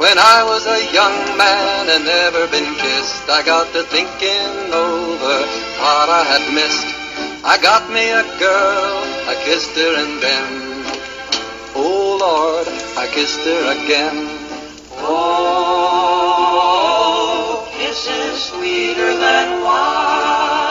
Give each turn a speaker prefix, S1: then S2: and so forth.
S1: When I was a young man and never been kissed, I got to thinking over what I had missed. I got me a girl, I kissed her and then, oh Lord, I kissed her again.
S2: Oh, kisses sweeter than wine.